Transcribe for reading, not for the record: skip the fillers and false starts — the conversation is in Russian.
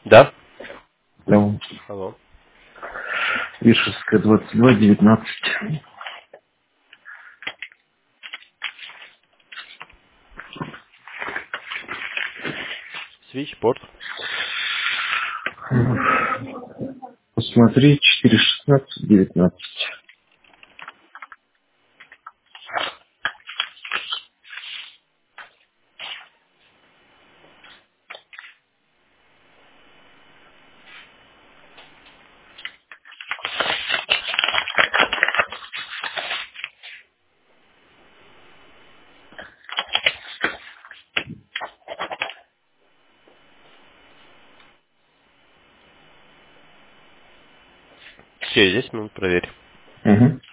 Да? Алло. Алло. Вишерская, 22, 19. Свитчборд. Посмотри, 4, 16, 19. Через 10 минут проверь. Угу.